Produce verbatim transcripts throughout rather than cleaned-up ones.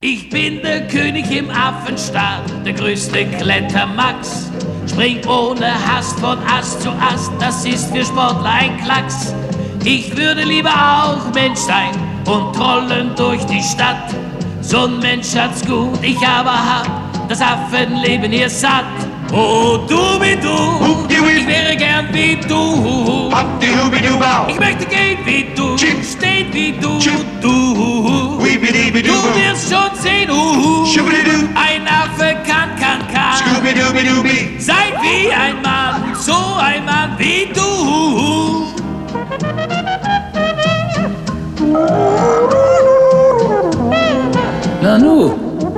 Ich bin der König im Affenstaat, der größte Klettermax. Spring ohne Hast von Ast zu Ast, das ist für Sportler ein Klacks. Ich würde lieber auch Mensch sein und trollen durch die Stadt. So ein Mensch hat's gut, ich aber hab das Affenleben hier satt. Oh, du wie du, ich wäre gern wie du. Ich möchte gehen wie du, stehen wie du, du. Du wirst schon sehen, uh, ein Affe kann, kann, kann sein wie ein Mann, so ein Mann wie du. Nanu.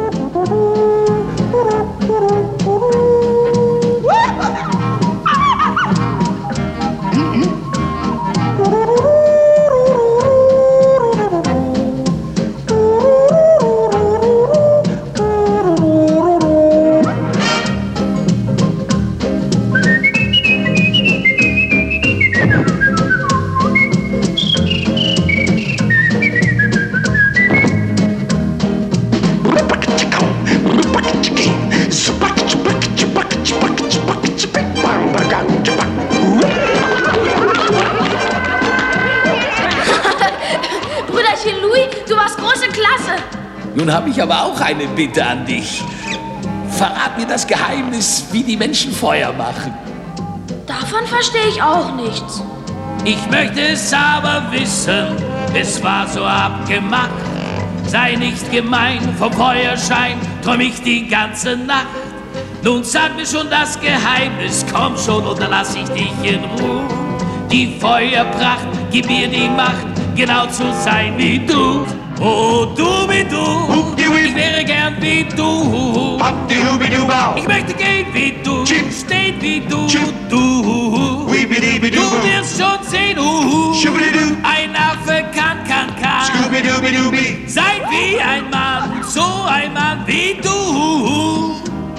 Brüderchen Louis, du warst große Klasse. Nun habe ich aber auch eine Bitte an dich. Verrat mir das Geheimnis, wie die Menschen Feuer machen. Davon verstehe ich auch nichts. Ich möchte es aber wissen, es war so abgemacht. Sei nicht gemein, vom Feuerschein träum ich die ganze Nacht. Nun sag mir schon das Geheimnis, komm schon und dann lass ich dich in Ruhe. Die Feuerpracht, gib mir die Macht, genau zu sein wie du. Oh, du wie du, ich wäre gern wie du. Ich möchte gehen wie du, stehen wie du, du. Du wirst schon sehen, uh, ein Affe kann, kann, kann sein wie ein Mann, so ein Mann wie du.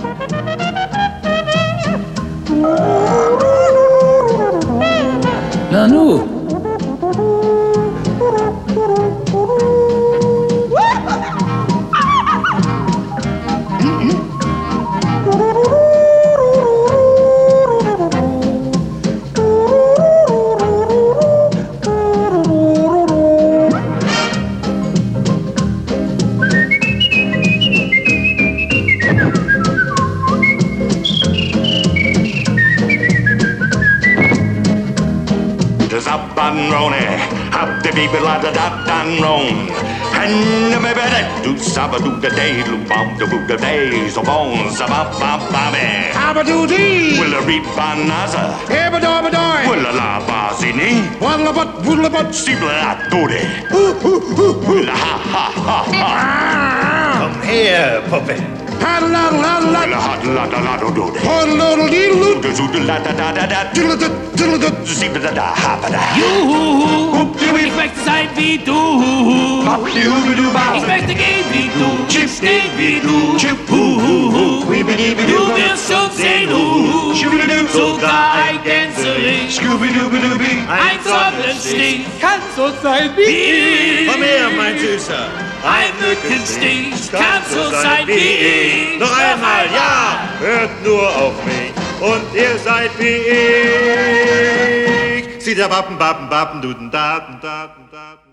Nanu. Up and Ronnie, up the people la da da dan ron, and the baby that do saba do the day, do bum the book the days of bones, ba ba ba ba. Abadoo dee, Will a reap banaza, ebadobadoi, will a la bazini, waddleabut, woodleabut, steeple la doody, will a ha ha ha ha. Komm her, Puppe. paddle-laddle-laddle-laddle, Will a hot la da la do doody. hoddle-doodle-deedle-doo, The zoodle la da da da da, diddle-dut, diddle-dut, steeple da da ha ba da. Juhu, ich möchte sein wie du. Ich möchte gehen wie du, stehen wie du. Huhuhu. Du wirst schon sehen, uh, sogar ein Gänserich, ein Sonnenstich kann so sein wie ich. Komm her, mein Süßer. Ein Mückenstich kann so sein wie ich. Noch einmal, ja. Hört nur auf mich und ihr seid wie ich. Sieht der Wappen, Wappen, Wappen, Duden, Daten, Daten, Daten.